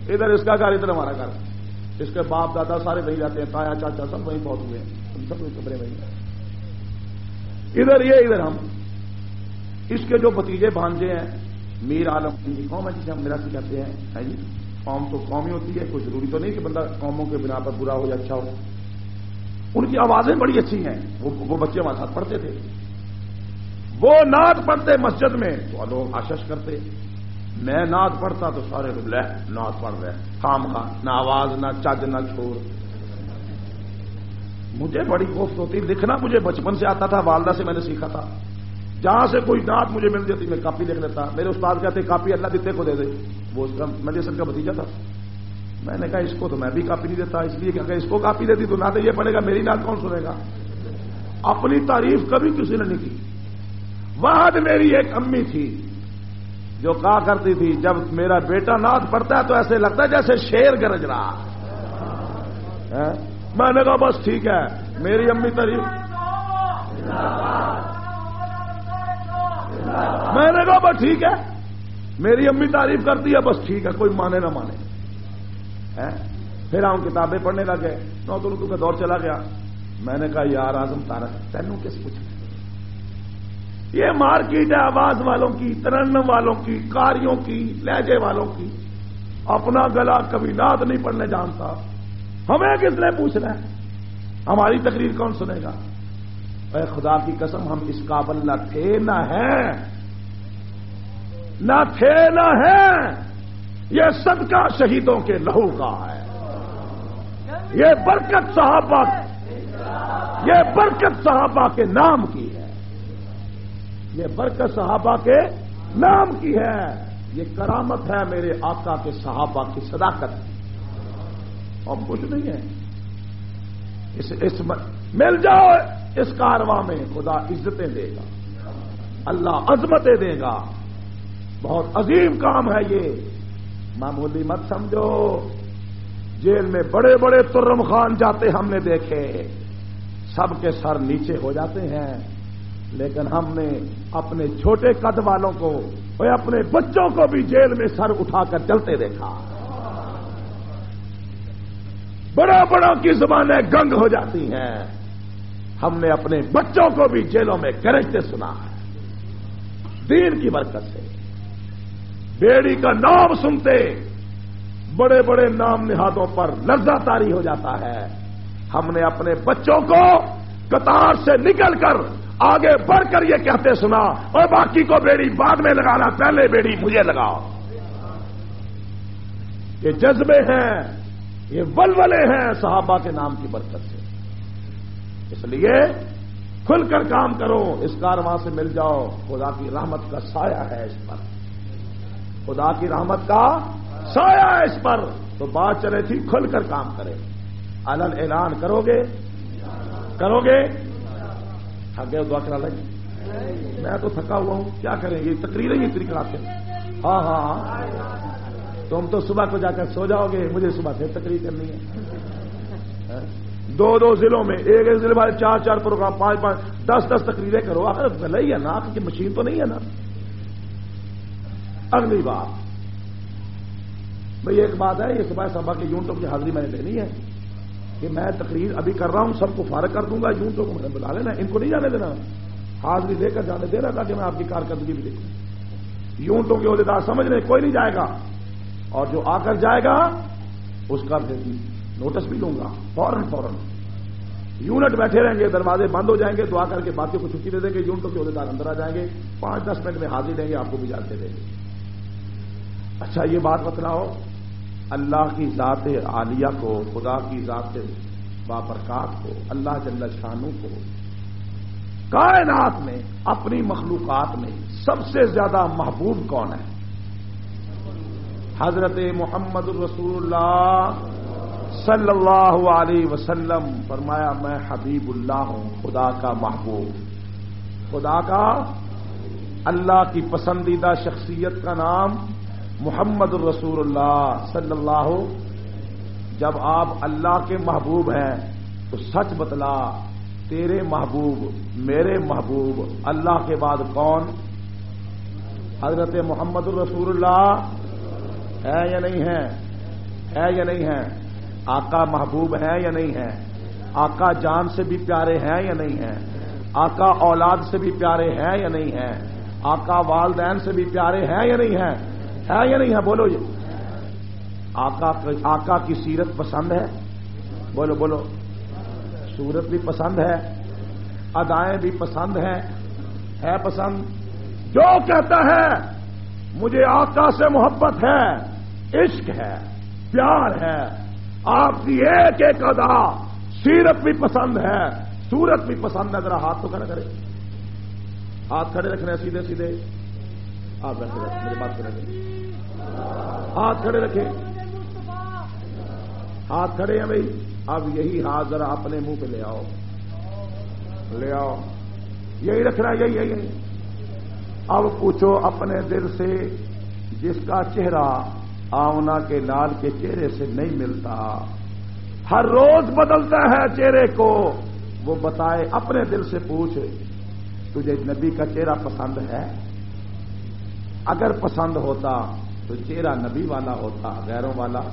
ادھر اس کا گھر ادھر ہمارا گھر، اس کے باپ دادا سارے وہیں رہتے ہیں، تایا چاچا سب وہیں پہنچ ہوئے ہیں، ہم سب کمرے وہیں ہیں، ادھر یہ ادھر ہم۔ اس کے جو بھتیجے بھانجے ہیں میر عالم کی قوم ہے جسے ہم میراثی کہتے ہیں جی، قوم تو قوم ہی ہوتی ہے، کوئی ضروری تو نہیں کہ بندہ قوموں کے بنا پر برا ہو یا اچھا ہو۔ ان کی آوازیں بڑی اچھی ہیں، وہ بچے ہمارے ساتھ پڑھتے تھے، وہ نعت پڑھتے مسجد میں تو لوگ آشش کرتے، میں نعت پڑھتا تو سارے لوگ لے نعت پڑھ رہے خام خواہ، نہ آواز نہ چج نہ چھوڑ۔ مجھے بڑی کوفت ہوتی، لکھنا مجھے بچپن سے آتا تھا، والدہ سے میں نے سیکھا تھا، جہاں سے کوئی نعت مجھے مل جاتی میں کاپی لکھ لیتا۔ میرے استاد کہتے کاپی اللہ دیتے کو دے دے، وہ اس کا مجھے سر کا بھتیجا تھا، میں نے کہا اس کو تو میں بھی کاپی نہیں دیتا، اس لیے کہ اگر اس کو کاپی دیتی تو نہ تو یہ پڑھے گا، میری نعت کون سنے گا؟ اپنی تعریف کبھی کسی نے نہیں کی۔ وہاں میری ایک امی تھی جو کہا کرتی تھی جب میرا بیٹا نعت پڑھتا ہے تو ایسے لگتا ہے جیسے شیر گرج رہا ہے۔ میں نے کہا بس ٹھیک ہے، میری امی تعریف، میں نے کہا بس ٹھیک ہے، میری امی تعریف کرتی ہے، بس ٹھیک ہے، کوئی مانے نہ مانے۔ پھر ہم کتابیں پڑھنے لگے، نوت اردو کا دور چلا گیا۔ میں نے کہا یار اعظم تارک تینوں کس پوچھنا، یہ مارکیٹ ہے آواز والوں کی، ترنم والوں کی، قاریوں کی، لہجے والوں کی، اپنا گلا کبھی نعت نہیں پڑھنے جانتا، ہمیں کس نے پوچھنا ہے؟ ہماری تقریر کون سنے گا؟ اے خدا کی قسم ہم اس قابل نہ تھے نہ ہیں، نہ تھے نہ ہیں، یہ صدقہ شہیدوں کے لہو کا ہے، یہ برکت صحابہ، یہ برکت صحابہ کے نام کی ہے، یہ برکت صحابہ کے نام کی ہے، یہ کرامت ہے میرے آقا کے صحابہ کی صداقت، اور کچھ نہیں ہے۔ اس مل جاؤ اس کارواں میں، خدا عزتیں دے گا، اللہ عظمتیں دے گا، بہت عظیم کام ہے یہ، معمولی مت سمجھو۔ جیل میں بڑے بڑے ترم خان جاتے ہم نے دیکھے، سب کے سر نیچے ہو جاتے ہیں، لیکن ہم نے اپنے چھوٹے قد والوں کو اور اپنے بچوں کو بھی جیل میں سر اٹھا کر چلتے دیکھا، بڑا بڑوں کی زبانیں گنگ ہو جاتی ہیں، ہم نے اپنے بچوں کو بھی جیلوں میں گرجتے سنا ہے، دین کی برکت سے۔ بیڑی کا نام سنتے بڑے بڑے نام نہادوں پر لرزہ طاری ہو جاتا ہے، ہم نے اپنے بچوں کو قطار سے نکل کر آگے بڑھ کر یہ کہتے سنا، اور باقی کو بیڑی بعد میں لگانا، پہلے بیڑی مجھے لگاؤ۔ یہ جذبے ہیں، یہ ولولے ہیں صحابہ کے نام کی برکت سے، اس لیے کھل کر کام کرو، اس کارواں سے مل جاؤ، خدا کی رحمت کا سایہ ہے اس پر، خدا کی رحمت کا سایہ ہے اس پر۔ تو بات چلے تھی کھل کر کام کرے، علن اعلان کرو گے، کرو گے؟ تھک گئے دعا کرا لیں، میں تو تھکا ہوا ہوں، کیا کریں گے، تقریریں ہی اتنی کراتے ہیں۔ ہاں ہاں، تم تو صبح کو جا کر سو جاؤ گے، مجھے صبح پھر تقریر کرنی ہے، دو دو ضلعوں میں، ایک ایک ضلع والے 4 پروگرام، 5 10 تقریریں کرو، آخر بھلا ہی ہے نا، آپ کی مشین تو نہیں ہے نا۔ اگلی بات بھئی ایک بات ہے، یہ صبح صبح کے یونٹوں کی حاضری میں نے لینی ہے کہ میں تقریر ابھی کر رہا ہوں، سب کو فارغ کر دوں گا، یونٹوں کو مجھے بلا لینا، ان کو نہیں جانے دینا، حاضری دے کر جانے دینا تاکہ میں آپ کی کارکردگی بھی دیکھوں۔ یونٹوں کے عہدیدار سمجھ لیں کوئی نہیں جائے گا، اور جو آ کر جائے گا اس کا نوٹس بھی لوں گا فوراً۔ یونٹ بیٹھے رہیں گے، دروازے بند ہو جائیں گے، دعا کر کے باقیوں کو چھٹی دے دیں گے، یونٹوں کے عہدیدار اندر آ جائیں گے، 5-10 منٹ میں حاضری دیں گے، آپ کو بھی اجازت دے دیں گے۔ اچھا یہ بات بتلاؤ، اللہ کی ذات عالیہ کو، خدا کی ذات بابرکات کو، اللہ جل شانہ کو کائنات میں، اپنی مخلوقات میں سب سے زیادہ محبوب کون ہے؟ حضرت محمد الرسول اللہ صلی اللہ علیہ وسلم فرمایا میں حبیب اللہ ہوں، خدا کا محبوب، خدا کا، اللہ کی پسندیدہ شخصیت کا نام محمد الرسول اللہ صلی اللہ۔ جب آپ اللہ کے محبوب ہیں تو سچ بتلا، تیرے محبوب، میرے محبوب اللہ کے بعد کون؟ حضرت محمد الرسول اللہ ہے یا نہیں ہے؟ ہے یا نہیں ہے؟ آقا محبوب ہے یا نہیں ہے؟ آقا جان سے بھی پیارے ہیں یا نہیں ہیں؟ آقا اولاد سے بھی پیارے ہیں یا نہیں ہیں؟ آقا والدین سے بھی پیارے ہیں یا نہیں ہیں؟ ہے یا نہیں ہے؟ بولو یہ آقا کی سیرت پسند ہے؟ بولو بولو، صورت بھی پسند ہے، ادائیں بھی پسند ہیں، ہے پسند؟ جو کہتا ہے مجھے آقا سے محبت ہے، عشق ہے، پیار ہے، آپ کی ایک ایک ادا، سیرت بھی پسند ہے، صورت بھی پسند ہے، ذرا ہاتھ تو کھڑے کرے، ہاتھ کھڑے رکھنے سیدھے سیدھے، آپ رکھے میری بات کریں، ہاتھ کھڑے رکھے، ہاتھ کھڑے ہیں بھائی. اب یہی ہاتھ ذرا اپنے منہ پہ لے آؤ، لے آؤ، یہی رکھنا، یہی. اب پوچھو اپنے دل سے، جس کا چہرہ آمنہ کے لال کے چہرے سے نہیں ملتا، ہر روز بدلتا ہے چہرے کو، وہ بتائے، اپنے دل سے پوچھ، تجھے نبی کا چہرہ پسند ہے؟ اگر پسند ہوتا تو چہرہ نبی والا ہوتا، غیروں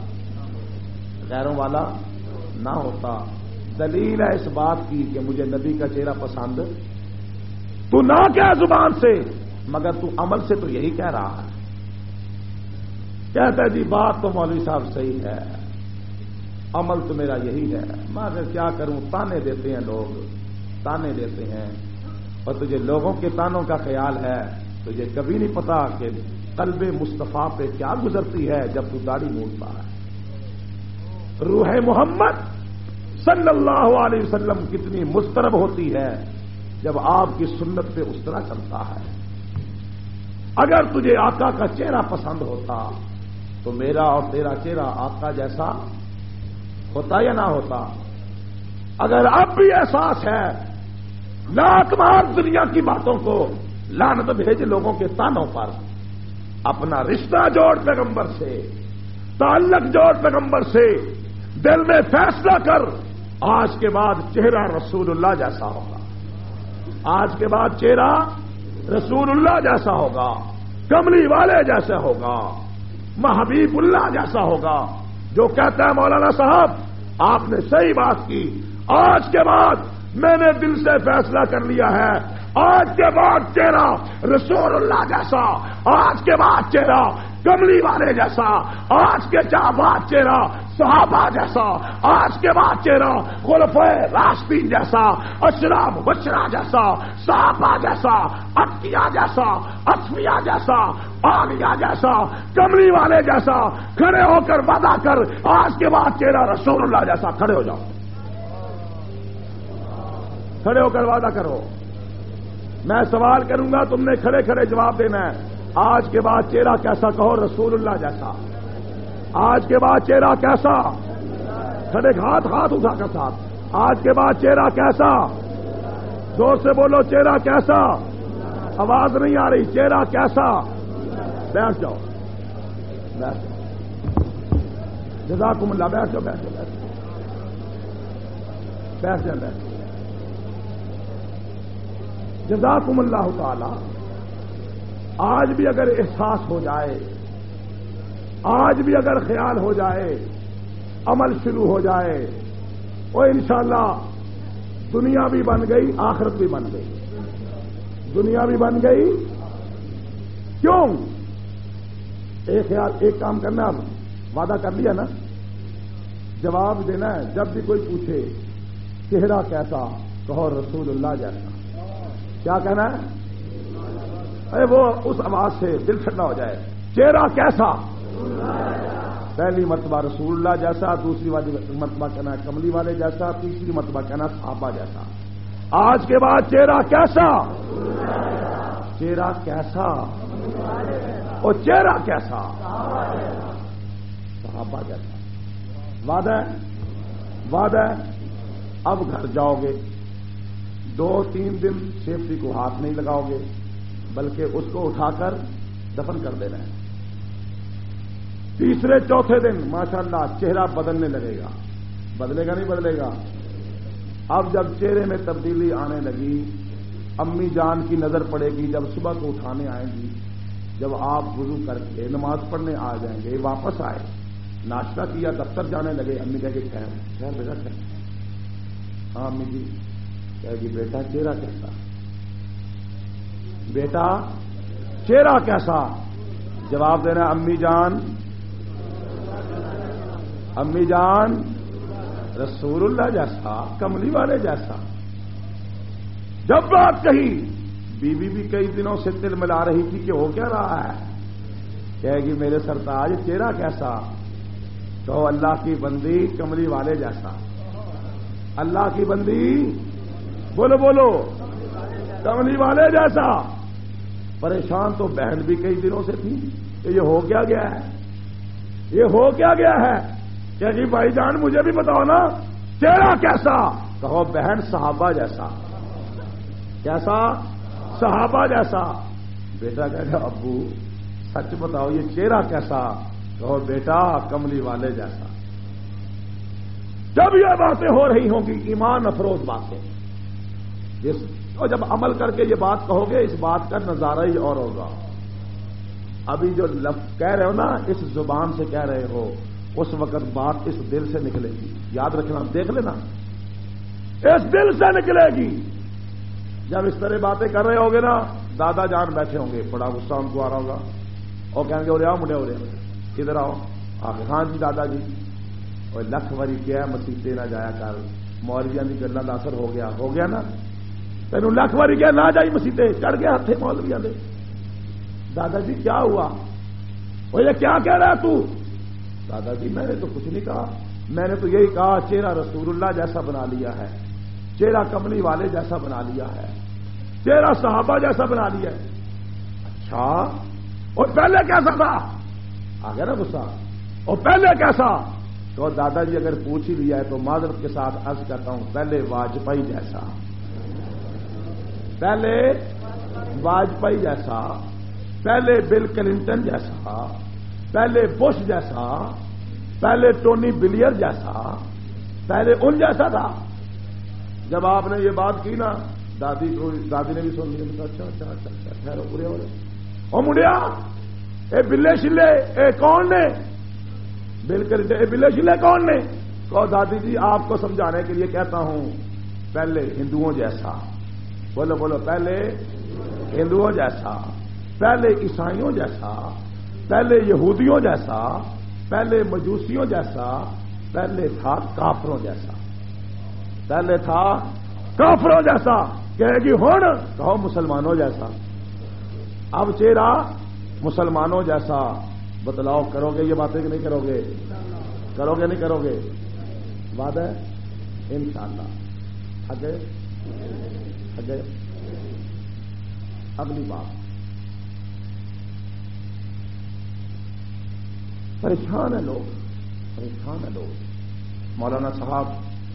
والا نہ ہوتا. دلیل ہے اس بات کی کہ مجھے نبی کا چہرہ پسند، تو نہ کیا زبان سے مگر تو عمل سے تو یہی کہہ رہا ہے. کہتا ہے جی بات تو مولوی صاحب صحیح ہے، عمل تو میرا یہی ہے، مگر کیا کروں، تانے دیتے ہیں لوگ، تانے دیتے ہیں، اور تجھے لوگوں کے تانوں کا خیال ہے، تجھے کبھی نہیں پتا کہ قلب مصطفیٰ پہ کیا گزرتی ہے جب تو داڑھی مونڈتا ہے. روح محمد صلی اللہ علیہ وسلم کتنی مضطرب ہوتی ہے جب آپ کی سنت پہ اس طرح چلتا ہے. اگر تجھے آقا کا چہرہ پسند ہوتا تو میرا اور تیرا چہرہ آقا جیسا ہوتا یا نہ ہوتا؟ اگر اب بھی احساس ہے، لات مار دنیا کی باتوں کو، لعنت بھیج لوگوں کے تانوں پر، اپنا رشتہ جوڑ پیغمبر سے، تعلق جوڑ پیغمبر سے، دل میں فیصلہ کر، آج کے بعد چہرہ رسول اللہ جیسا ہوگا، آج کے بعد چہرہ رسول اللہ جیسا ہوگا، کملی والے جیسا ہوگا، محبیب اللہ جیسا ہوگا. جو کہتا ہے مولانا صاحب آپ نے صحیح بات کی، آج کے بعد میں نے دل سے فیصلہ کر لیا ہے، آج کے بعد چہرہ رسول اللہ جیسا، آج کے بعد چہرہ کملی والے جیسا، آج کے بعد چہرہ صحابہ جیسا، آج کے بعد چہرہ خلفائے راشدین جیسا، اشراف بشرا جیسا، صحابہ جیسا، اتقیاء جیسا، اصفیاء جیسا، عالیہ جیسا، کملی والے جیسا. کھڑے ہو کر وعدہ کر، آج کے بعد چہرہ رسول اللہ جیسا. کھڑے ہو جاؤ، کھڑے ہو کر وعدہ کرو. میں سوال کروں گا، تم نے کھڑے کھڑے جواب دینا ہے. آج کے بعد چہرہ کیسا؟ کہو رسول اللہ جیسا. آج کے بعد چہرہ کیسا؟ کھڑے ہاتھ اٹھا کر ساتھ. آج کے بعد چہرہ کیسا؟ زور سے بولو، چہرہ کیسا؟ آواز نہیں آ رہی. چہرہ کیسا؟ بیٹھ جاؤ، بیٹھ جاؤ. جزاکم اللہ. بیٹھ جاؤ، بیٹھ جاؤ، بیٹھ جاؤ، بیٹھ جاؤ. جزاکم اللہ تعالی. آج بھی اگر احساس ہو جائے، آج بھی اگر خیال ہو جائے، عمل شروع ہو جائے، اور انشاءاللہ دنیا بھی بن گئی، آخرت بھی بن گئی. دنیا بھی بن گئی. کیوں؟ ایک کام کرنا، وعدہ کر لیا نا، جواب دینا ہے. جب بھی کوئی پوچھے چہرہ کیسا، کہو رسول اللہ جیسا. کیا کہنا ہے؟ ارے وہ اس آواز سے دل ٹھنڈا ہو جائے. چہرہ کیسا؟ پہلی مرتبہ رسول اللہ جیسا، دوسری مرتبہ کہنا ہے کملی والے جیسا، تیسری مرتبہ کہنا صحابہ جیسا. آج کے بعد چہرہ کیسا؟ چہرہ کیسا؟ اور چہرہ کیسا؟ صحابہ جیسا. وعدہ ہے؟ وعدہ ہے. اب گھر جاؤ گے، 2-3 دن سیفٹی کو ہاتھ نہیں لگاؤ گے، بلکہ اس کو اٹھا کر دفن کر دینا ہے. تیسرے چوتھے دن ماشاءاللہ چہرہ بدلنے لگے گا. بدلے گا نہیں بدلے گا؟ اب جب چہرے میں تبدیلی آنے لگی، امی جان کی نظر پڑے گی، جب صبح کو اٹھانے آئیں گی، جب آپ وضو کر کے نماز پڑھنے آ جائیں گے، واپس آئے ناشتہ کیا, دفتر جانے لگے. امی کہہ کے خیر بیٹا خیر. ہاں امی جی. کہے گی بیٹا چہرہ کیسا, بیٹا چہرہ کیسا. جواب دینا امی جان رسول اللہ جیسا, کملی والے جیسا. جب بات کہی, بیوی بھی کئی دنوں سے تل ملا رہی تھی کہ ہو کیا رہا ہے. کہے گی میرے سرتاج چہرہ کیسا. تو اللہ کی بندی کملی والے جیسا. اللہ کی بندی بولو کملی والے جیسا. پریشان تو بہن بھی کئی دنوں سے تھی کہ یہ ہو کیا گیا ہے, یہ ہو کیا گیا ہے. کہ جی بھائی جان مجھے بھی بتاؤ نا چہرہ کیسا. کہو بہن صحابہ جیسا. کیسا؟ صحابہ جیسا. بیٹا کہے گا ابو سچ بتاؤ یہ چہرہ کیسا. کہو بیٹا کملی والے جیسا. جب یہ باتیں ہو رہی ہوں گی ایمان افروز باتیں, اور جب عمل کر کے یہ بات کہو گے اس بات کا نظارہ ہی اور ہوگا. ابھی جو لفظ کہہ رہے ہو نا اس زبان سے کہہ رہے ہو, اس وقت بات اس دل سے نکلے گی. یاد رکھنا, دیکھ لینا اس دل سے نکلے گی. جب اس طرح باتیں کر رہے ہوگے نا, دادا جان بیٹھے ہوں گے, بڑا غصہ ان کو آ رہا ہوگا, اور کہیں گے اورے آؤ مڈے کدھر آؤ. ہاں جی دادا جی. اور لکھ واری کیا مسیطے نہ جایا کر, مولویاں کی گلا دا اثر ہو گیا نا. تینوں لکھ واری کیا نہ جائی مسیطے, چڑھ گیا ہاتھے مولویاں دے. دادا جی کیا ہوا. وہ یہ کیا کہہ رہا تو. دادا جی میں نے تو کچھ نہیں کہا, میں نے تو یہی کہا چہرہ رسول اللہ جیسا بنا لیا ہے, چہرہ کملی والے جیسا بنا لیا ہے, چہرہ صحابہ جیسا بنا لیا ہے. اچھا اور پہلے کیسا تھا. آ گیا نا غصہ. اور پہلے کیسا. تو دادا جی اگر پوچھ ہی لیا ہے تو معذرت کے ساتھ عرض کرتا ہوں پہلے واجپئی جیسا, پہلے واجپئی جیسا, پہلے بل کلنٹن جیسا, پہلے بش جیسا, پہلے ٹونی بلیئر جیسا, پہلے ان جیسا تھا. جب آپ نے یہ بات کی نا دادی نے بھی سن لیا. اچھا ٹھہرو پورے ہو رہے. او مڈیا اے بلے شلے اے کون نے, بالکل اے بلے شلے کون نے. کہو دادی جی آپ کو سمجھانے کے لیے کہتا ہوں پہلے ہندوؤں جیسا. بولو پہلے ہندوؤں جیسا, پہلے عیسائیوں جیسا, پہلے یہودیوں جیسا, پہلے مجوسیوں جیسا, پہلے تھا کافروں جیسا. پہلے تھا کافروں جیسا. کہے گی ہون کہو مسلمانوں جیسا. اب چہرہ مسلمانوں جیسا. بتلاؤ کرو گے یہ باتیں کہ نہیں کرو گے. کرو گے نہیں کرو گے. وعدہ ہے انشاءاللہ. آگے اگلی بات. پریشان ہے لوگ. مولانا صاحب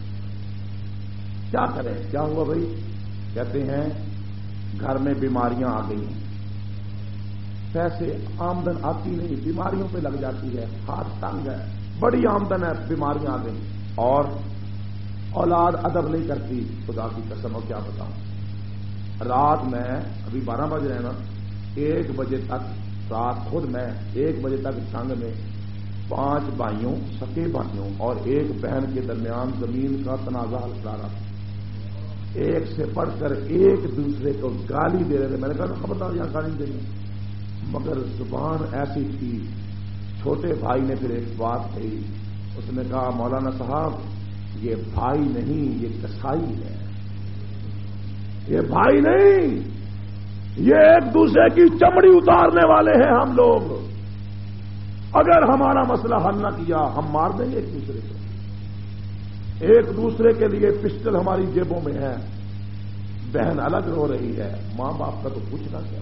کیا کریں, کیا ہوا بھائی. کہتے ہیں گھر میں بیماریاں آ گئی ہیں, پیسے آمدن آتی نہیں, بیماریوں پہ لگ جاتی ہے, ہاتھ تنگ ہے, بڑی آمدن ہے, بیماریاں آ گئی, اور اولاد ادب نہیں کرتی. خدا کی قسم اور کیا بتاؤں. رات میں ابھی 12 بج رہے ہیں نا, 1 بجے تک رات خود میں 1 بجے تک سنگ میں 5 بھائیوں سکے بھائیوں اور 1 بہن کے درمیان زمین کا تنازع چلا رہا تھا. ایک سے پڑھ کر ایک دوسرے کو گالی دے رہے تھے. میں نے کہا خبردار یہاں گالی دیں گے, مگر زبان ایسی تھی. چھوٹے بھائی نے پھر ایک بات کہی. اس نے کہا مولانا صاحب یہ بھائی نہیں یہ کسائی ہے. یہ بھائی نہیں, یہ ایک دوسرے کی چمڑی اتارنے والے ہیں ہم لوگ. اگر ہمارا مسئلہ حل نہ کیا ہم مار دیں گے ایک دوسرے کو. ایک دوسرے کے لیے پسٹل ہماری جیبوں میں ہے. بہن الگ رو رہی ہے, ماں باپ کا تو پوچھنا کیا.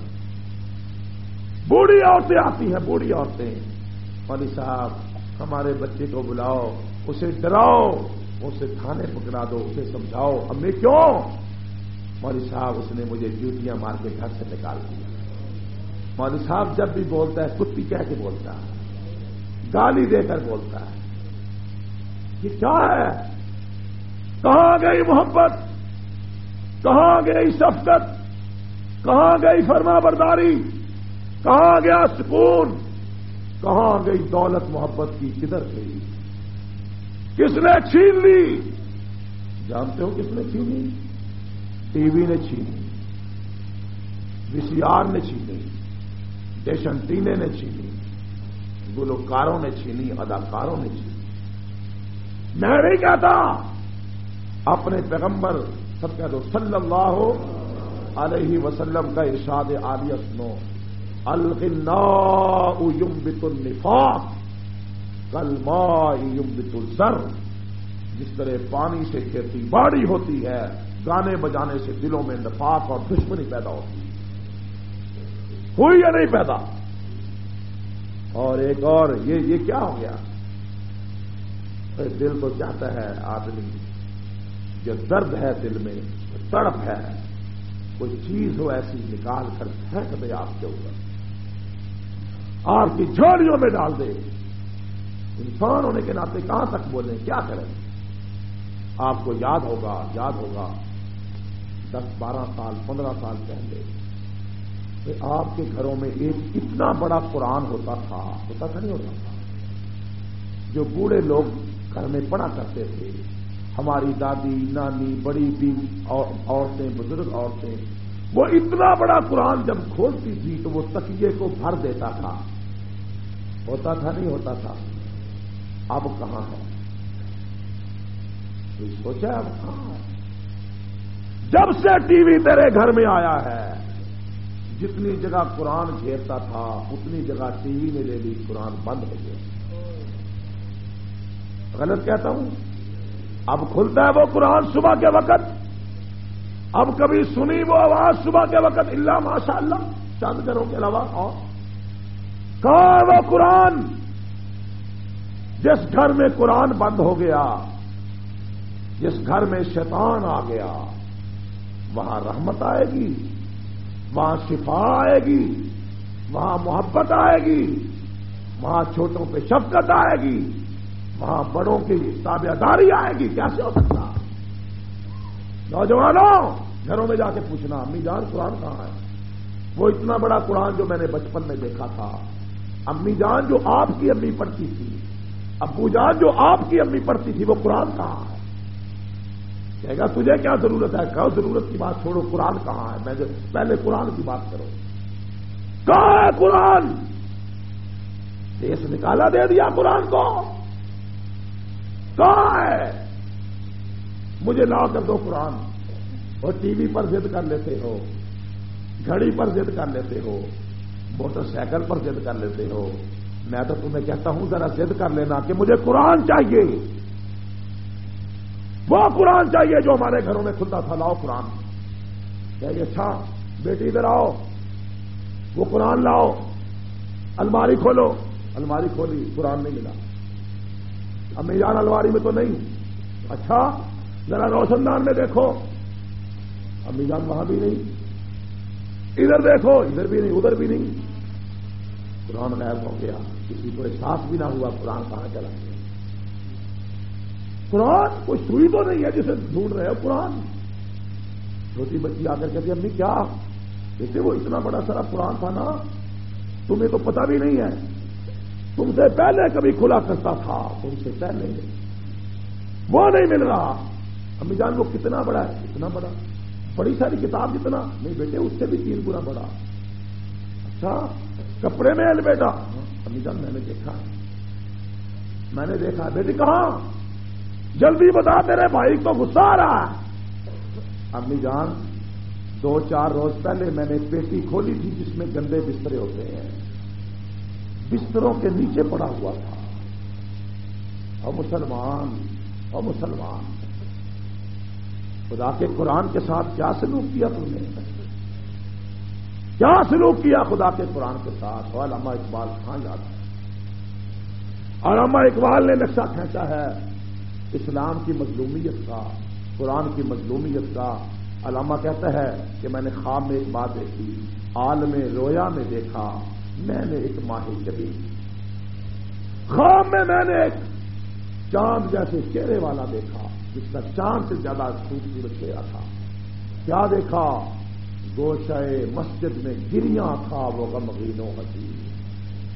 بوڑھی عورتیں آتی ہیں, بوڑھی عورتیں. مولوی صاحب ہمارے بچے کو بلاؤ, اسے ڈراؤ, اسے تھانے پکڑا دو, اسے سمجھاؤ. ہمیں کیوں. مولوی صاحب اس نے مجھے جوتیاں مار کے گھر سے نکال دیا. مولوی صاحب جب بھی بولتا ہے کتی کہہ کے بولتا ہے, گالی دے کر بولتا ہے. یہ کیا ہے. کہاں گئی محبت, کہاں گئی شفقت, کہاں گئی فرما برداری, کہاں گیا سکون. کہاں گئی دولت محبت کی، کدھر گئی؟ کس نے چھین لی؟ جانتے ہو کس نے چھینی؟ ٹی وی نے چھینی، وی سی آر نے چھینی، ڈش انٹینے نے چھینی، گلوکاروں نے چھینی، اداکاروں نے چھینی۔ میں نہیں کہتا، اپنے پیغمبر سب کہہ دو صلی اللہ علیہ وسلم کا ارشاد عالیہ سنو، الغناء ينبت النفاق كالماء ينبت الزرع۔ جس طرح پانی سے کھیتی باڑی ہوتی ہے، گانے بجانے سے دلوں میں نفاق اور دشمنی پیدا ہوتی ہے، ہوئی یا نہیں پیدا؟ اور ایک اور یہ کیا ہو گیا؟ دل تو چاہتا ہے آدمی، جو درد ہے دل میں، تڑپ ہے، کوئی چیز ہو ایسی نکال کر پھینک دے آپ کے اوپر، آپ کی جھولیوں میں ڈال دے۔ انسان ہونے کے ناطے کہاں تک بولیں، کیا کریں؟ آپ کو یاد ہوگا 10 12 سال 15 سال پہلے کہ آپ کے گھروں میں ایک اتنا بڑا قرآن ہوتا تھا نہیں ہوتا تھا، جو بوڑھے لوگ گھر میں پڑھا کرتے تھے، ہماری دادی نانی بڑی بھی عورتیں بزرگ عورتیں، وہ اتنا بڑا قرآن جب کھولتی تھی تو وہ تکیے کو بھر دیتا تھا، ہوتا تھا نہیں ہوتا تھا؟ اب کہاں ہے؟ کوئی سوچا اب کہاں ہے؟ جب سے ٹی وی تیرے گھر میں آیا ہے، جتنی جگہ قرآن گھیرتا تھا اتنی جگہ ٹی وی نے لے لی، قرآن بند ہو گیا۔ غلط کہتا ہوں؟ اب کھلتا ہے وہ قرآن صبح کے وقت، اب کبھی سنی وہ آواز صبح کے وقت الا ماشاء اللہ چند گھروں کے علاوہ، اور کہاں ہے وہ قرآن؟ جس گھر میں قرآن بند ہو گیا، جس گھر میں شیطان آ گیا، وہاں رحمت آئے گی، وہاں شفا آئے گی، وہاں محبت آئے گی، وہاں چھوٹوں پہ شفقت آئے گی، وہاں بڑوں کی تابعداری آئے گی۔ کیسے ہو سکتا؟ نوجوانوں گھروں میں جا کے پوچھنا، امی جان قرآن کہاں ہے؟ وہ اتنا بڑا قرآن جو میں نے بچپن میں دیکھا تھا، امی جان جو آپ کی امی پڑھتی تھی، ابو جان جو آپ کی امی پڑھتی تھی، وہ قرآن کہاں ہے؟ کہے گا تجھے کیا ضرورت ہے؟ کہو ضرورت کی بات چھوڑو، قرآن کہاں ہے؟ پہلے قرآن کی بات کرو، کہاں ہے قرآن؟ دیس نکالا دے دیا قرآن کو، کہاں ہے؟ مجھے لا کر دو قرآن۔ اور ٹی وی پر ضد کر لیتے ہو، گھڑی پر ضد کر لیتے ہو، موٹر سائیکل پر ضد کر لیتے ہو، میں تو تمہیں کہتا ہوں ذرا ضد کر لینا کہ مجھے قرآن چاہیے، وہ قرآن چاہیے جو ہمارے گھروں میں کھلتا تھا، لاؤ قرآن۔ کہ اچھا بیٹی ادھر آؤ، وہ قرآن لاؤ، الماری کھولو، الماری کھولی، قرآن نہیں ملا۔ امی جان الماری میں تو نہیں، اچھا ذرا روشن دان میں دیکھو، امی جان وہاں بھی نہیں، ادھر دیکھو، ادھر بھی نہیں، ادھر بھی نہیں، قرآن غائب ہو گیا، کسی کو احساس بھی نہ ہوا قرآن کہاں چلا گیا۔ قرآن کوئی سوئی تو نہیں ہے جسے ڈھونڈ رہے ہو قرآن۔ چھوٹی بچی آ کر کہتی امی کیا؟ کہتے وہ اتنا بڑا سارا قرآن تھا نا، تمہیں تو پتہ بھی نہیں ہے، تم سے پہلے کبھی کھلا کرتا تھا، تم سے پہلے وہ نہیں مل رہا۔ امی جان وہ کتنا بڑا ہے؟ اتنا بڑا، بڑی ساری کتاب جتنا نہیں بیٹے، اس سے بھی 3 گنا بڑا۔ اچھا کپڑے میں ہے بیٹا؟ امی جان میں نے دیکھا، میں نے دیکھا۔ بیٹی کہاں؟ جلدی بتا، تیرے بھائی کو غصہ آ رہا ہے۔ امی جان 2-4 روز پہلے میں نے پیٹی کھولی تھی جس میں گندے بسترے ہوتے ہیں، بستروں کے نیچے پڑا ہوا تھا۔ اور مسلمان خدا کے قرآن کے ساتھ کیا سلوک کیا تم نے؟ کیا سلوک کیا خدا کے قرآن کے ساتھ؟ اور علامہ اقبال کہاں یاد ہے؟ علامہ اقبال نے نقشہ کھینچا ہے اسلام کی مظلومیت کا، قرآن کی مظلومیت کا۔ علامہ کہتا ہے کہ میں نے خواب میں ایک بات دیکھی، عالم رویا میں دیکھا میں نے ایک ماہ جبین، خواب میں نے ایک چاند جیسے چہرے والا دیکھا جس کا چاند سے زیادہ خوبصورت چہرہ تھا۔ کیا دیکھا؟ گوشہ مسجد میں گریاں تھا وہ غمگین و حزین،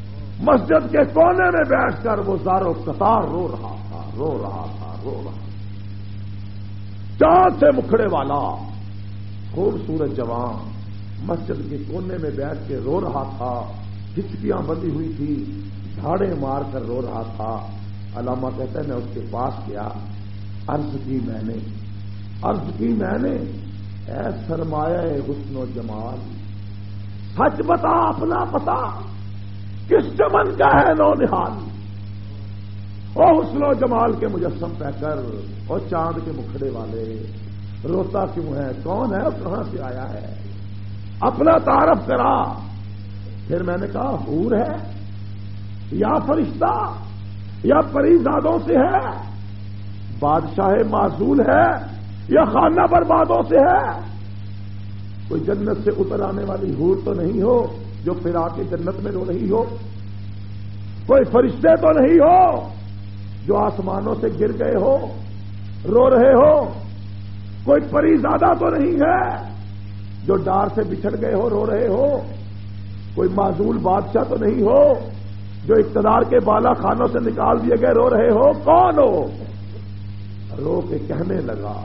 مسجد کے کونے میں بیٹھ کر وہ زارو قطار رو رہا تھا، رو رہا تھا، رو رہا تھا۔ چاند سے مکھڑے والا خوبصورت جوان مسجد کے کونے میں بیٹھ کے رو رہا تھا، ہچکیاں بندی ہوئی تھی، جھاڑے مار کر رو رہا تھا۔ علامہ کہتے ہیں میں اس کے پاس گیا، عرض کی میں نے اے سرمایہ حسن و جمال، سچ بتا، اپنا پتا کس چمن کا ہے نو نہال؟ او حسن و جمال کے مجسم پہ کر، اور چاند کے مکھڑے والے، روتا کیوں ہے؟ کون ہے اور کہاں سے آیا ہے؟ اپنا تعارف کرا۔ پھر میں نے کہا حور ہے یا فرشتہ یا پریزادوں سے ہے، بادشاہ معزول ہے یا خانہ بربادوں سے ہے؟ کوئی جنت سے اتر آنے والی حور تو نہیں ہو جو پھر آ کے جنت میں رو رہی ہو؟ کوئی فرشتے تو نہیں ہو جو آسمانوں سے گر گئے ہو رو رہے ہو؟ کوئی پریزادہ تو نہیں ہے جو ڈار سے بچھڑ گئے ہو رو رہے ہو؟ کوئی معزول بادشاہ تو نہیں ہو جو اقتدار کے بالا خانوں سے نکال دیے گئے رو رہے ہو؟ کون ہو؟ رو کے کہنے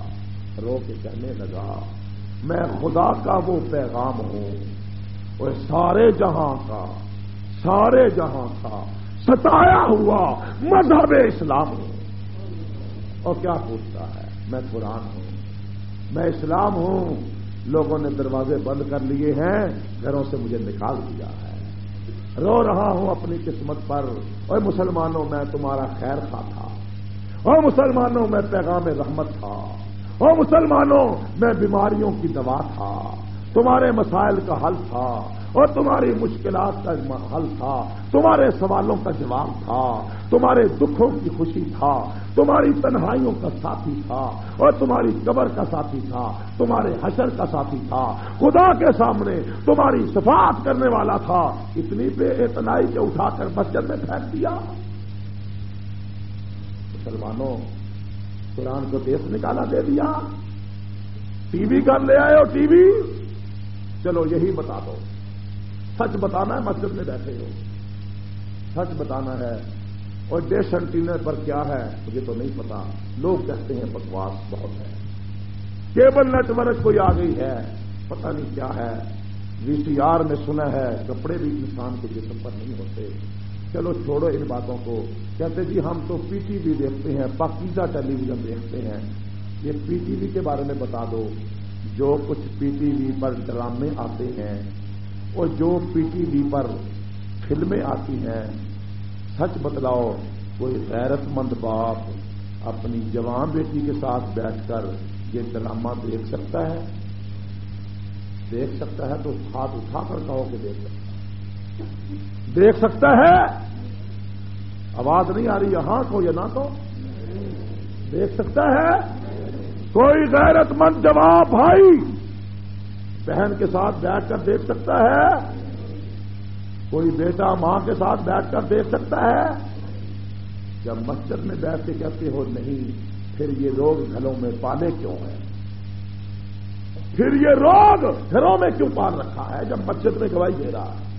لگا میں خدا کا وہ پیغام ہوں، اور سارے جہاں کا ستایا ہوا مذہب اسلام ہوں۔ اور کیا پوچھتا ہے؟ میں قرآن ہوں، میں اسلام ہوں، لوگوں نے دروازے بند کر لیے ہیں، گھروں سے مجھے نکال دیا ہے، رو رہا ہوں اپنی قسمت پر۔ اور مسلمانوں میں تمہارا خیر خواہ تھا، اور مسلمانوں میں پیغام رحمت تھا، اور مسلمانوں میں بیماریوں کی دوا تھا، تمہارے مسائل کا حل تھا، اور تمہاری مشکلات کا حل تھا، تمہارے سوالوں کا جواب تھا، تمہارے دکھوں کی خوشی تھا، تمہاری تنہائیوں کا ساتھی تھا، اور تمہاری قبر کا ساتھی تھا، تمہارے حشر کا ساتھی تھا، خدا کے سامنے تمہاری شفاعت کرنے والا تھا۔ اتنی بے اعتنائی کے اٹھا کر مسجد میں پھینک دیا۔ مسلمانوں، قرآن کو دیش نکالا دے دیا، ٹی وی کر لے آئے ہو، ٹی وی چلو یہی بتا دو، سچ بتانا ہے، مسجد میں بیٹھے ہو سچ بتانا ہے۔ اور ڈیش انٹینے پر کیا ہے مجھے تو نہیں پتا، لوگ کہتے ہیں بکواس بہت ہے، کیبل نیٹ ورک کوئی آ گئی ہے، پتہ نہیں کیا ہے، وی سی آر میں سنا ہے کپڑے بھی انسان کے جسم پر نہیں ہوتے۔ چلو چھوڑو ان باتوں کو۔ کہتے جی ہم تو پی ٹی وی دیکھتے ہیں، پاکیزہ ٹیلی ویژن دیکھتے ہیں۔ یہ پی ٹی وی کے بارے میں بتا دو، جو کچھ پی ٹی وی پر ڈرامے آتے ہیں اور جو پی ٹی وی پر فلمیں آتی ہیں، سچ بتلاؤ کوئی غیرت مند باپ اپنی جوان بیٹی کے ساتھ بیٹھ کر یہ ڈرامہ دیکھ سکتا ہے؟ دیکھ سکتا ہے تو ہاتھ اٹھا کر کہو کہ دیکھ سکتا ہے؟ آواز نہیں آ رہی یہاں کو یا نہ کو؟ دیکھ سکتا ہے؟ کوئی غیرت مند جواب بھائی بہن کے ساتھ بیٹھ کر دیکھ سکتا ہے؟ کوئی بیٹا ماں کے ساتھ بیٹھ کر دیکھ سکتا ہے؟ جب مسجد میں بیٹھ کے کہتے ہو نہیں، پھر یہ روگ گھروں میں پالے کیوں ہیں؟ پھر یہ روگ گھروں میں کیوں پال رکھا ہے جب مسجد میں گواہی دے رہا ہے؟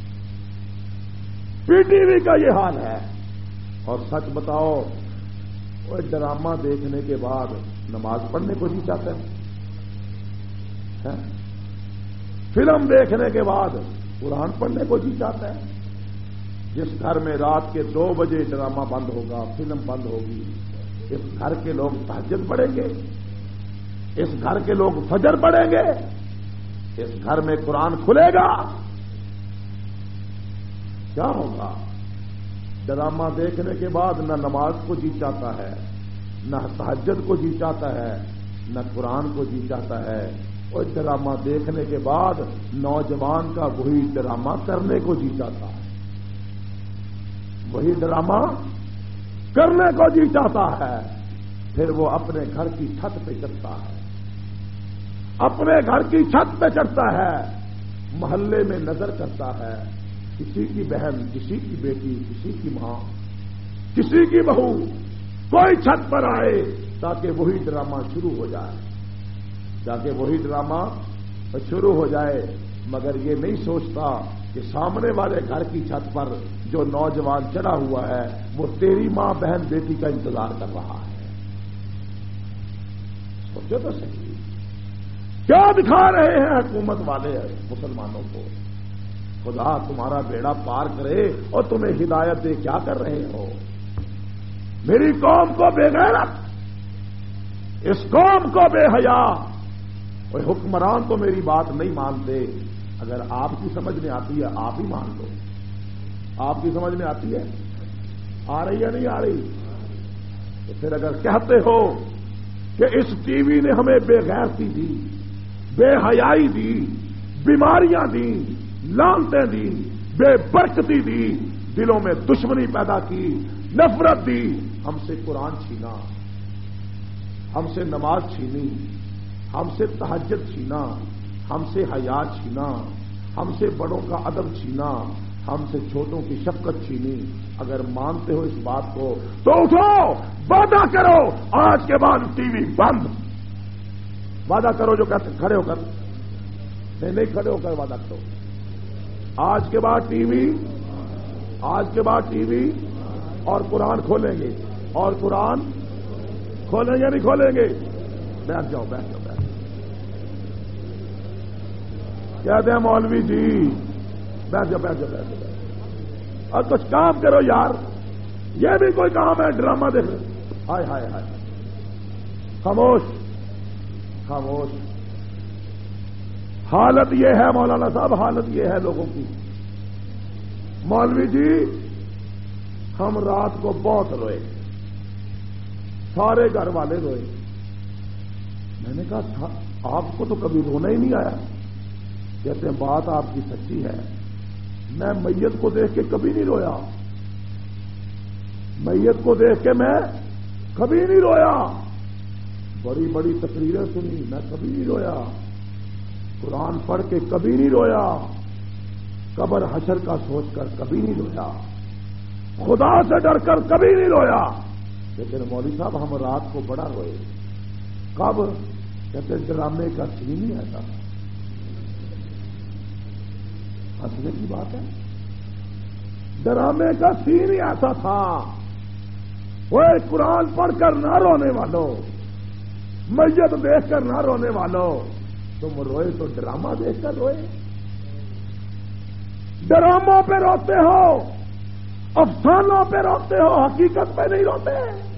پی ٹی وی کا یہ حال ہے۔ اور سچ بتاؤ، وہ ڈرامہ دیکھنے کے بعد نماز پڑھنے کو جی چاہتا ہے، فلم دیکھنے کے بعد قرآن پڑھنے کو جی چاہتا ہے۔ جس گھر میں رات کے 2 بجے ڈرامہ بند ہوگا، فلم بند ہوگی، اس گھر کے لوگ تہجد پڑھیں گے، اس گھر کے لوگ فجر پڑھیں گے، اس گھر میں قرآن کھلے گا؟ کیا ہوگا؟ ڈرامہ دیکھنے کے بعد نہ نماز کو جی چاہتا ہے، نہ تہجد کو جی چاہتا ہے، نہ قرآن کو جی چاہتا ہے، اور ڈرامہ دیکھنے کے بعد نوجوان کا وہی ڈرامہ کرنے کو جی چاہتا ہے، وہی ڈرامہ کرنے کو جی چاہتا ہے۔ پھر وہ اپنے گھر کی چھت پہ چڑھتا ہے، اپنے گھر کی چھت پہ چڑھتا ہے، محلے میں نظر کرتا ہے، کسی کی بہن، کسی کی بیٹی، کسی کی ماں، کسی کی بہو کوئی چھت پر آئے تاکہ وہی ڈرامہ شروع ہو جائے، تاکہ وہی ڈرامہ شروع ہو جائے، مگر یہ نہیں سوچتا کہ سامنے والے گھر کی چھت پر جو نوجوان چڑھا ہوا ہے وہ تیری ماں بہن بیٹی کا انتظار کر رہا ہے. سوچو تو صحیح، کیا دکھا رہے ہیں حکومت والے مسلمانوں کو؟ خدا تمہارا بیڑا پار کرے اور تمہیں ہدایت دے، کیا کر رہے ہو؟ میری قوم کو بے غیرت، اس قوم کو بے حیا، اور حکمران تو میری بات نہیں مانتے. اگر آپ کی سمجھ میں آتی ہے آپ ہی مان لو. آپ کی سمجھ میں آتی ہے؟ آ رہی ہے نہیں آ رہی؟ تو پھر اگر کہتے ہو کہ اس ٹی وی نے ہمیں بے غیرتی دی، بے حیائی دی، بیماریاں دی، لعنتیں دی، بے برکتی دی، دلوں میں دشمنی پیدا کی، نفرت دی، ہم سے قرآن چھینا، ہم سے نماز چھینی، ہم سے تہجد چھینا، ہم سے حیا چھینا، ہم سے بڑوں کا ادب چھینا، ہم سے چھوٹوں کی شفقت چھینی، اگر مانتے ہو اس بات کو تو اٹھو، وعدہ کرو آج کے بعد ٹی وی بند. وعدہ کرو جو کہتے کھڑے ہو کر، نہیں کھڑے ہو کر وعدہ کرو. آج کے بعد ٹی وی، آج کے بعد ٹی وی اور قرآن کھولیں گے. اور قرآن کھولیں گے نہیں کھولیں گے؟ بیٹھ جاؤ بیٹھ جاؤ. کہتے ہیں مولوی جی بیٹھ جاؤ بیٹھ جاؤ بیٹھ جاؤ، اور کچھ کام کرو یار. یہ بھی کوئی کام ہے؟ ڈرامہ دیکھ رہے؟ ہائے ہائے ہائے، خاموش خاموش. حالت یہ ہے مولانا صاحب، حالت یہ ہے لوگوں کی. مولوی جی ہم رات کو بہت روئے، سارے گھر والے روئے. میں نے کہا آپ کو تو کبھی رونا ہی نہیں آیا؟ کہتے ہیں بات آپ کی سچی ہے، میں میت کو دیکھ کے کبھی نہیں رویا، میت کو دیکھ کے میں کبھی نہیں رویا. بڑی بڑی تقریریں سنی، میں کبھی نہیں رویا. قرآن پڑھ کے کبھی نہیں رویا، قبر حشر کا سوچ کر کبھی نہیں رویا، خدا سے ڈر کر کبھی نہیں رویا. لیکن مولوی صاحب ہم رات کو بڑا روئے. کب؟ کہتے ڈرامے کا سین ہی ایسا تھا. ہنسنے کی بات ہے، ڈرامے کا سین ہی ایسا تھا. وہ قرآن پڑھ کر نہ رونے والوں، میت دیکھ کر نہ رونے والوں، تم روئے تو ڈرامہ دیکھ کر روئے. ڈراموں پہ روتے ہو، افسانوں پہ روتے ہو، حقیقت پہ نہیں روتے.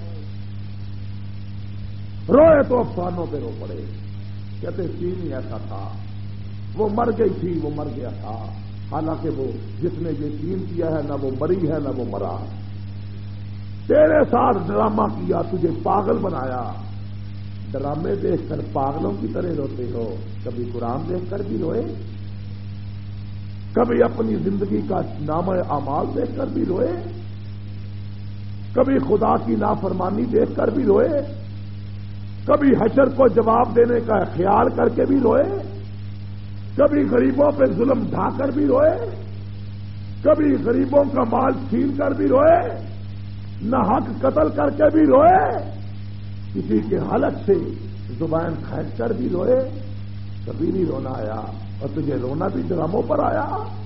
روئے تو افسانوں پہ رو پڑے. کہتے سین ہی ایسا تھا، وہ مر گئی تھی، وہ مر گیا تھا. حالانکہ وہ جس نے یہ سین کیا ہے نہ وہ مری ہے نہ وہ مرا. تیرے ساتھ ڈرامہ کیا، تجھے پاگل بنایا. ڈرامے دیکھ کر پاگلوں کی طرح روتے ہو، کبھی قرآن دیکھ کر بھی روئے، کبھی اپنی زندگی کا نامہ اعمال دیکھ کر بھی روئے، کبھی خدا کی نافرمانی دیکھ کر بھی روئے، کبھی حشر کو جواب دینے کا خیال کر کے بھی روئے، کبھی غریبوں پہ ظلم ڈھا کر بھی روئے، کبھی غریبوں کا مال چھین کر بھی روئے، نہ حق قتل کر کے بھی روئے، کسی کے حلق سے زبان کھینچ کر بھی روئے. کبھی نہیں رونا آیا. اور تجھے رونا بھی ڈراموں پر آیا.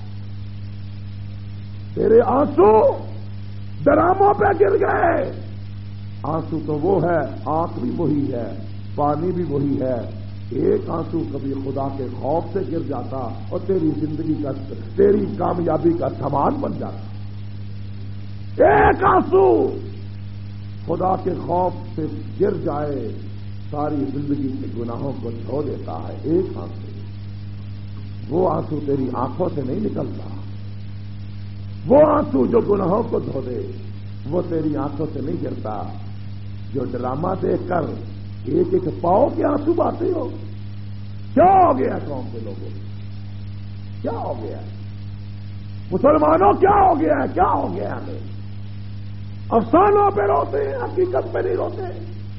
تیرے آنسو ڈراموں پہ گر گئے. آنسو تو وہ ہے، آنکھ بھی وہی ہے، پانی بھی وہی ہے. ایک آنسو کبھی خدا کے خوف سے گر جاتا اور تیری زندگی کا، تیری کامیابی کا سامان بن جاتا. ایک آنسو خدا کے خوف سے گر جائے، ساری زندگی کے گناہوں کو دھو دیتا ہے. ایک آنسو، وہ آنسو تیری آنکھوں سے نہیں نکلتا. وہ آنسو جو گناہوں کو دھو دے وہ تیری آنکھوں سے نہیں گرتا. جو ڈرامہ دیکھ کر ایک ایک پاؤ کے آنسو بہاتے ہو. کیا ہو گیا قوم کے لوگوں؟ کیا ہو گیا مسلمانوں؟ کیا ہو گیا ہے؟ کیا ہو گیا ہمیں؟ افسانوں پہ روتے ہیں، حقیقت پہ نہیں روتے.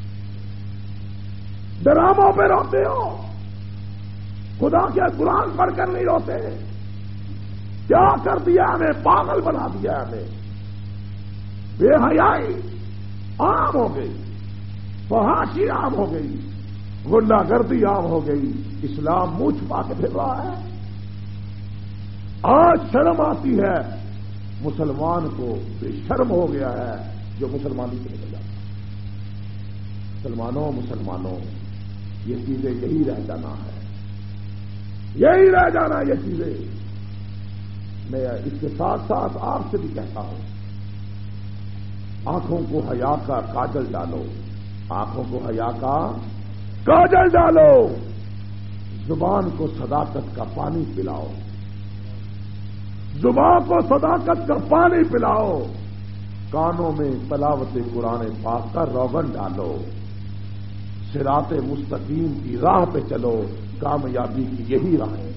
ڈراموں پہ روتے ہو، خدا کے قرآن پڑھ کر نہیں روتے. کیا کر دیا ہمیں؟ پاگل بنا دیا ہمیں. بے حیائی عام ہو گئی، فحاشی عام ہو گئی، غنڈہ گردی عام ہو گئی. اسلام منہ چھپا کے پھر رہا ہے. آج شرم آتی ہے مسلمان کو، بے شرم ہو گیا ہے جو مسلمانی سے نکل جاتا ہے۔ مسلمانوں یہ چیزیں یہی رہ جانا ہے، یہی رہ جانا یہ چیزیں۔ میں اس کے ساتھ ساتھ آپ سے بھی کہتا ہوں، آنکھوں کو حیا کا کاجل ڈالو، آنکھوں کو حیا کا کاجل ڈالو، زبان کو صداقت کا پانی پلاؤ، زبان کو صداقت کا پانی پلاؤ، کانوں میں تلاوت قرآن پاک کا روغن ڈالو، صراط مستقیم کی راہ پہ چلو، کامیابی کی یہی راہ ہے۔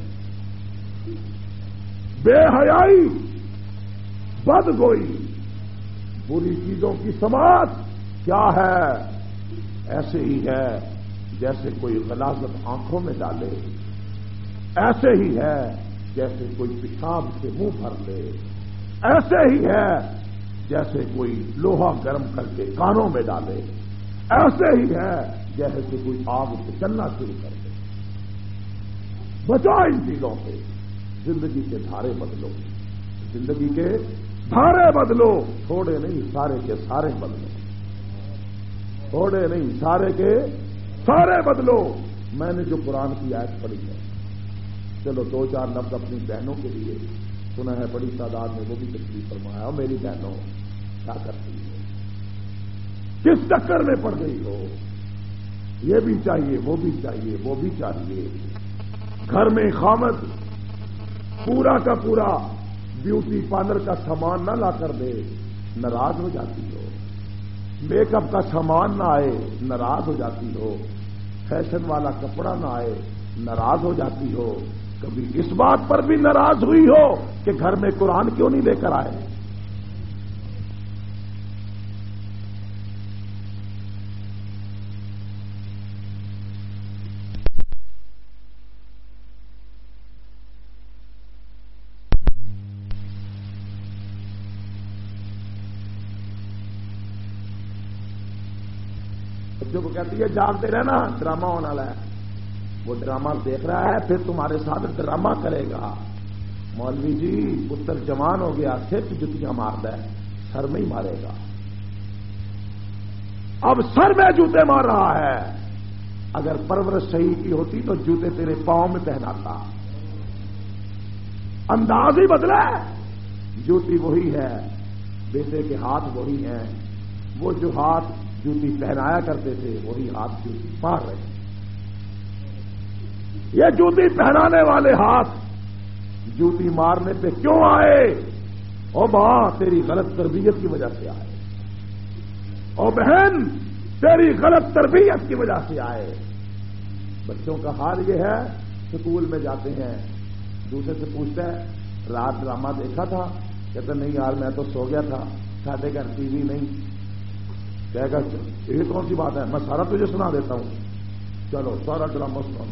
بے حیائی، بدگوئی، بری چیزوں کی سماعت کیا ہے؟ ایسے ہی ہے جیسے کوئی غلاظت آنکھوں میں ڈالے، ایسے ہی ہے جیسے کوئی پیشاب سے منہ بھر لے، ایسے ہی ہے جیسے کوئی لوہا گرم کر کے کانوں میں ڈالے، ایسے ہی ہے جیسے کوئی آگ سے چلنا شروع کر دے۔ بچاؤ ان چیزوں سے، زندگی کے دھارے بدلو، زندگی کے دھارے بدلو، تھوڑے نہیں سارے کے سارے بدلو، تھوڑے نہیں سارے کے سارے بدلو۔ میں نے جو قرآن کی آیت پڑھی ہے، چلو دو چار لفظ اپنی بہنوں کے لیے سنا ہے، بڑی تعداد میں وہ بھی تشریف فرمایا، اور میری بہنوں کیا کرتی ہے، کس چکر میں پڑ گئی ہو، یہ بھی چاہیے، وہ بھی چاہیے، وہ بھی چاہیے، گھر میں خامد پورا کا پورا بیوٹی پارلر کا سامان نہ لا کر دے، ناراض ہو جاتی ہو، میک اپ کا سامان نہ آئے، ناراض ہو جاتی ہو، فیشن والا کپڑا نہ آئے، ناراض ہو جاتی ہو، کبھی اس بات پر بھی ناراض ہوئی ہو کہ گھر میں قرآن کیوں نہیں لے کر آئے؟ بچوں کو کہتی ہے جاگتے رہنا، ڈرامہ ہونے والا ہے، وہ ڈرامہ دیکھ رہا ہے، پھر تمہارے ساتھ ڈرامہ کرے گا۔ مولوی جی پتر جوان ہو گیا، صرف جتیاں مارتا ہے، سر میں ہی مارے گا، اب سر میں جوتے مار رہا ہے۔ اگر پرورش صحیح کی ہوتی تو جوتے تیرے پاؤں میں پہناتا، انداز ہی بدلا ہے، جوتی وہی ہے، بیٹے کے ہاتھ وہی ہیں، وہ جو ہاتھ جوتی پہنایا کرتے تھے وہی ہاتھ جوتی مار رہے ہیں۔ یہ جوتی پہنانے والے ہاتھ جوتی مارنے پہ کیوں آئے؟ او ماں تیری غلط تربیت کی وجہ سے آئے، او بہن تیری غلط تربیت کی وجہ سے آئے۔ بچوں کا حال یہ ہے، سکول میں جاتے ہیں، دوسرے سے پوچھتا ہے رات ڈرامہ دیکھا تھا؟ کہتا نہیں یار میں تو سو گیا تھا، ساڈے گھر ٹی وی نہیں۔ کہے گا یہ کون سی بات ہے، میں سارا تجھے سنا دیتا ہوں، چلو سارا ڈرامہ سنا۔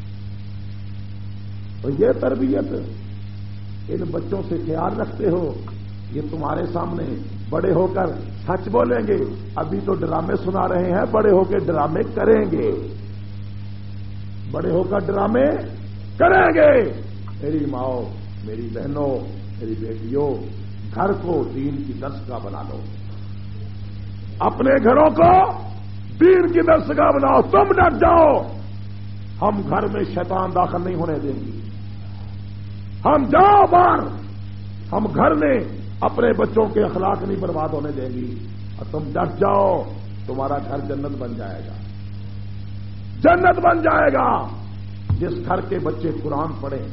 تو یہ تربیت ان بچوں سے خیال رکھتے ہو؟ یہ تمہارے سامنے بڑے ہو کر سچ بولیں گے، ابھی تو ڈرامے سنا رہے ہیں، بڑے ہو کے ڈرامے کریں گے، بڑے ہو کر ڈرامے کریں گے۔ میری ماؤ، میری بہنوں، میری بیٹیوں، گھر کو دین کی درسگاہ بنا لو، اپنے گھروں کو دین کی درسگاہ بناؤ۔ تم ڈٹ جاؤ، ہم گھر میں شیطان داخل نہیں ہونے دیں گے، ہم جاؤ باہر، ہم گھر میں اپنے بچوں کے اخلاق نہیں برباد ہونے دیں گی، اور تم ڈٹ جاؤ، تمہارا گھر جنت بن جائے گا، جنت بن جائے گا۔ جس گھر کے بچے قرآن پڑھیں،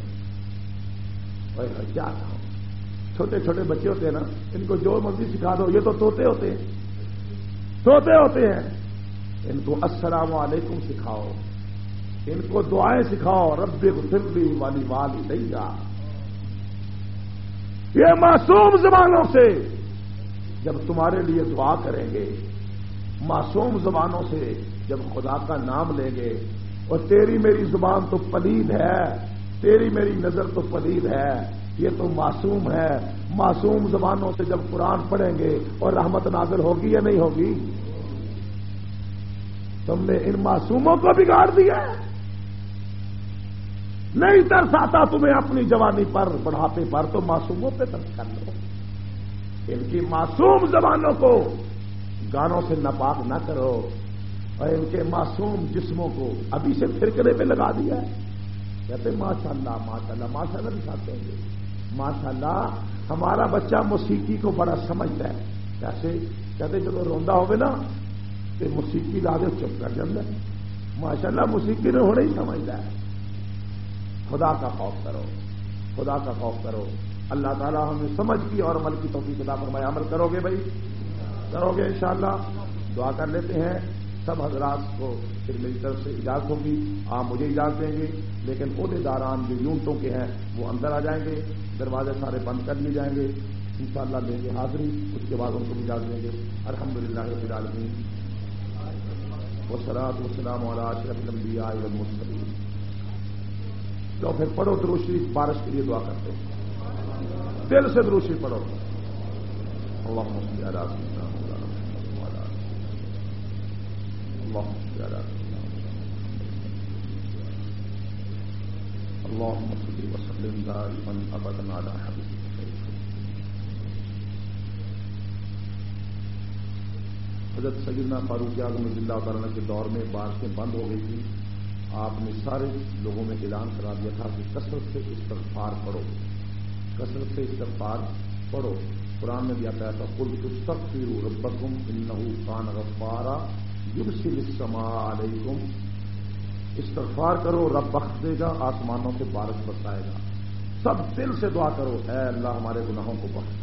کیا چھوٹے چھوٹے بچے ہوتے ہیں نا، ان کو جو مرضی سکھا دو، یہ تو طوطے ہوتے ہیں، طوطے ہوتے ہیں، ان کو السلام علیکم سکھاؤ، ان کو دعائیں سکھاؤ، رب اغفر لی والی والدیا، یہ معصوم زبانوں سے جب تمہارے لیے دعا کریں گے، معصوم زبانوں سے جب خدا کا نام لیں گے، اور تیری میری زبان تو پلید ہے، تیری میری نظر تو پلید ہے، یہ تو معصوم ہے، معصوم زبانوں سے جب قرآن پڑھیں گے اور رحمت نازل ہوگی یا نہیں ہوگی؟ تم نے ان معصوموں کو بگاڑ دیا، نہیں ترس آتا تمہیں اپنی جوانی پر بڑھاپے پر تو معصوموں پہ ترس کر لو. ان کی معصوم زبانوں کو گانوں سے ناپاک نہ کرو اور ان کے معصوم جسموں کو ابھی سے پھرکنے پہ لگا دیا ہے. کہتے ماشاءاللہ ماشاءاللہ ماشاءاللہ بھی کھاتے ہیں. ماشاءاللہ ہمارا بچہ موسیقی کو بڑا سمجھتا ہے. کیسے؟ کہتے جب روندا ہوگے نا تو موسیقی لا دے چپ کر جاتا ہے. ماشاءاللہ موسیقی نے ہونا ہی سمجھتا ہے. خدا کا خوف کرو، خدا کا خوف کرو. اللہ تعالیٰ ہمیں سمجھ کی اور عمل کی توفیق عطا فرمائے. عمل کرو گے بھائی؟ کرو گے انشاءاللہ. دعا کر لیتے ہیں. سب حضرات کو پھر میری طرف سے اجازت ہوگی. آپ مجھے اجازت دیں گے، لیکن عہدیداران جو یونٹوں کے ہیں وہ اندر آ جائیں گے. دروازے سارے بند کر لیے جائیں گے. انشاءاللہ لیں گے حاضری. اس کے بعد ان کو بھی اجازت دیں گے. الحمدللہ رب العالمین والصلاۃ والسلام علی اشرف الانبیاء والمرسلین. تو پھر پڑھو درود شریف. بارش کے لیے دعا کرتے ہیں. دل سے درود شریف پڑھو. اللہم صل علی سیدنا محمد وعلی آلہ. اللہم صل علی سیدنا محمد. اللہم صل وسلم دائما ابدا علی حبیبک. حضرت سیدنا فاروق اعظم رضی اللہ تعالیٰ کے دور میں بارشیں بند ہو گئی تھی. آپ نے سارے لوگوں میں اعلان کرا دیا تھا کہ کثرت سے استغفار پڑھو، کثرت سے استغفار پڑھو. قرآن میں بھی آتا ہے قل تستغفروا ربکم انہ کان غفارا یرسل السماء علیکم. استغفار کرو، رب بخش دے گا، آسمانوں سے بارش برسائے گا. سب دل سے دعا کرو، اے اللہ ہمارے گناہوں کو بخش.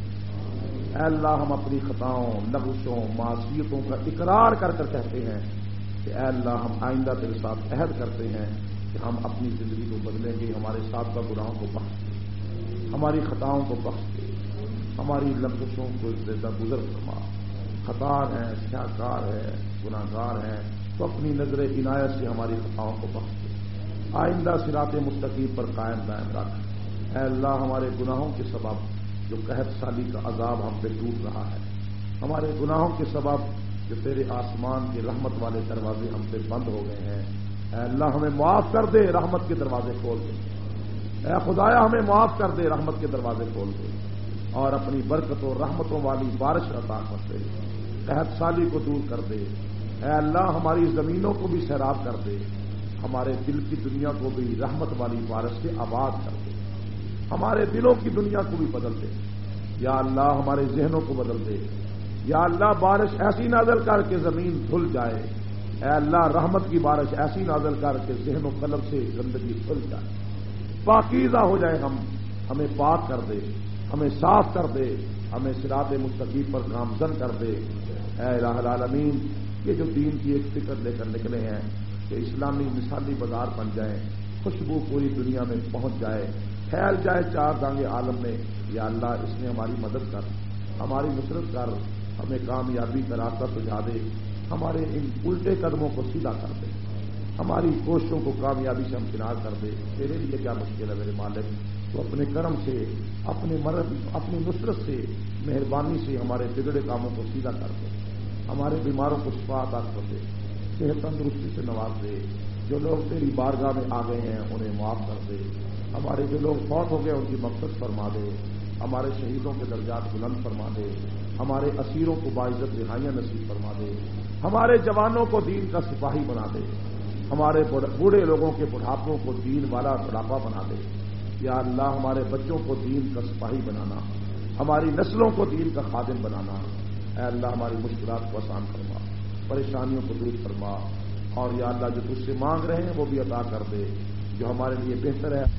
اے اللہ ہم اپنی خطاؤں، لغزشوں، معصیتوں کا اقرار کر کر کہتے ہیں کہ اے اللہ ہم آئندہ تیرے ساتھ عہد کرتے ہیں کہ ہم اپنی زندگی کو بدلیں گے. ہمارے ساتھ کا گناہوں کو بخش دے، ہماری خطاؤں کو بخش دے، ہماری لغزشوں کو گزر فرما. خطار ہیں، سیاہکار ہے، گناہ گار ہیں، تو اپنی نظر عنایت سے ہماری خطاؤں کو بخش دے. آئندہ صراط مستقیم پر قائم دائم رکھ. اے اللہ ہمارے گناہوں کے سبب جو قحط سالی کا عذاب ہم پہ ٹوٹ رہا ہے، ہمارے گناہوں کے سبب جو تیرے آسمان کے رحمت والے دروازے ہم پہ بند ہو گئے ہیں، اے اللہ ہمیں معاف کر دے، رحمت کے دروازے کھول دے. اے خدایا ہمیں معاف کر دے، رحمت کے دروازے کھول دے اور اپنی برکت و رحمتوں والی بارش عطا کر دے. قحط سالی کو دور کر دے. اے اللہ ہماری زمینوں کو بھی سیراب کر دے. ہمارے دل کی دنیا کو بھی رحمت والی بارش سے آباد کر دے. ہمارے دلوں کی دنیا کو بھی بدل دے. یا اللہ ہمارے ذہنوں کو بدل دے. یا اللہ بارش ایسی نازل کر کے زمین دھل جائے. اے اللہ رحمت کی بارش ایسی نازل کر کے ذہن و قلب سے گندگی دھل جائے، پاکیزہ ہو جائے. ہمیں پاک کر دے، ہمیں صاف کر دے، ہمیں صراط مستقیم پر گامزن کر دے. اے الہ العالمین یہ جو دین کی ایک فکر لے کر نکلے ہیں کہ اسلامی مثالی بازار بن جائیں، خوشبو پوری دنیا میں پہنچ جائے، پھیل جائے چار دانگے عالم میں. یا اللہ اس میں ہماری مدد کر، ہماری نصرت کر، ہمیں کامیابی کا راستہ سجھا دے. ہمارے ان الٹے قدموں کو سیدھا کر دے، ہماری کوششوں کو کامیابی سے ہمکنار کر دے. تیرے لیے کیا مشکل ہے میرے مالک؟ تو اپنے کرم سے، اپنے مرد، اپنی نصرت سے، مہربانی سے ہمارے بگڑے کاموں کو سیدھا کر دے. ہمارے بیماروں کو شفا عطا کر دے، صحت تندرستی سے نواز دے. جو لوگ تیری بارگاہ میں آ گئے ہیں انہیں معاف کر دے. ہمارے جو لوگ فوت ہو گئے ان کی مغفرت فرما دے. ہمارے شہیدوں کے درجات بلند فرما دے. ہمارے اسیروں کو باعزت رہائیاں نصیب فرما دے. ہمارے جوانوں کو دین کا سپاہی بنا دے. ہمارے بوڑھے لوگوں کے بڑھاپوں کو دین والا بڑھاپا بنا دے. یا اللہ ہمارے بچوں کو دین کا سپاہی بنانا، ہماری نسلوں کو دین کا خادم بنانا. اے اللہ ہماری مشکلات کو آسان فرما، پریشانیوں کو دور فرما. اور یا اللہ جو تجھ سے مانگ رہے ہیں وہ بھی عطا کر دے، جو ہمارے لیے بہتر ہے.